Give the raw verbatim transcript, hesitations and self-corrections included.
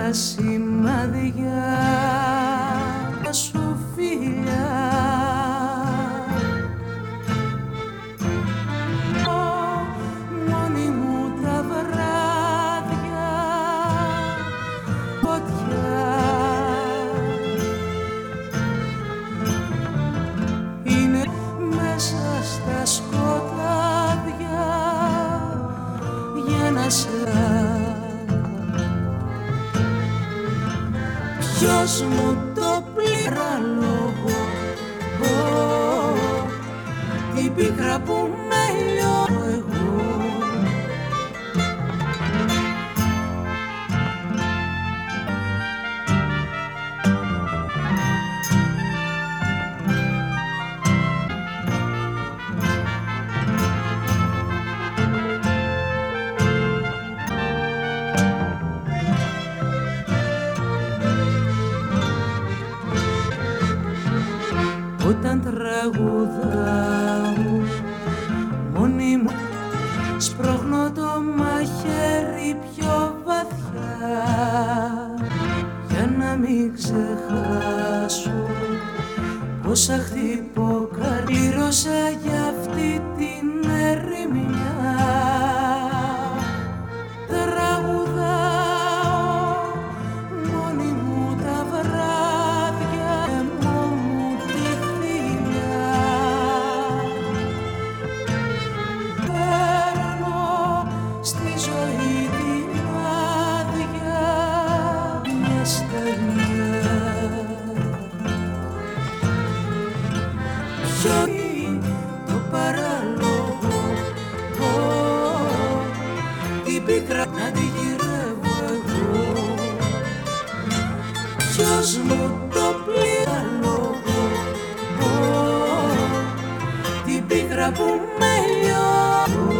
τα σημάδια σου φιλιά. Μόνη μου τα βράδια φωτιά. Είναι μέσα στα σκοτάδια για να σε. Ποιος μου το πληραλόγο, την πίκρα που με λιώνω εγώ. Όταν τραγουδάω μόνη μου, σπρώχνω το μαχαίρι πιο βαθιά για να μην ξεχάσω πόσα χτυπώ καρδίρωσα για αυτή την ερημιά. Τραγουδάω μόνη μου τα βράδια, μου τη φιλιά. Παίρνω στη ζωή την άδεια μια σταγνιά. Ποιο το παράλογο, την πίκρα να τη γυρεύω εγώ. Ποιος μου το πληραλόγο, την πίκρα που με λιώνω.